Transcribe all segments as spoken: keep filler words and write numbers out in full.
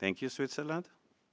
Thank you, Switzerland.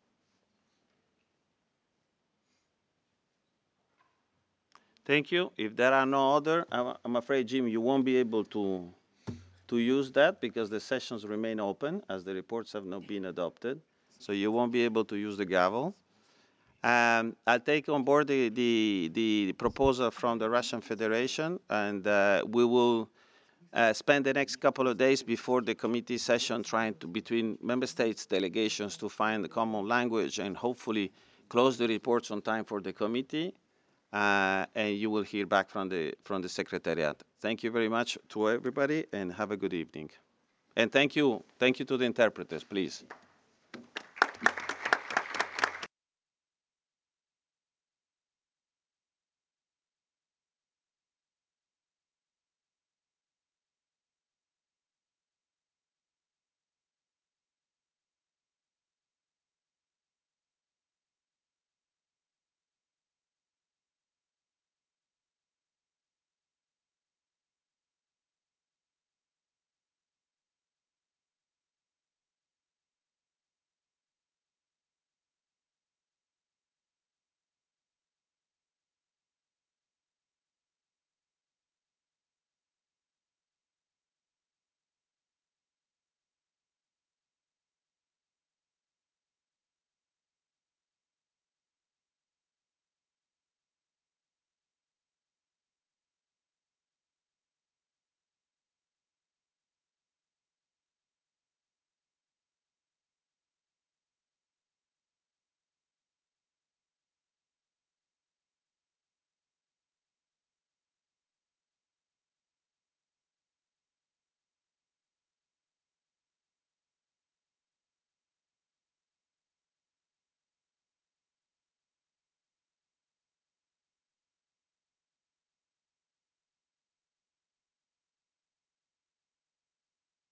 Thank you. If there are no other, I'm, I'm afraid, Jim, you won't be able to to use that because the sessions remain open as the reports have not been adopted. So you won't be able to use the gavel. Um, I'll take on board the, the, the proposal from the Russian Federation, and uh, we will uh, spend the next couple of days before the committee session trying to, between member states delegations, to find the common language and hopefully close the reports on time for the committee. Uh, and you will hear back from the, from the Secretariat. Thank you very much to everybody, and have a good evening. And thank you, thank you to the interpreters, please.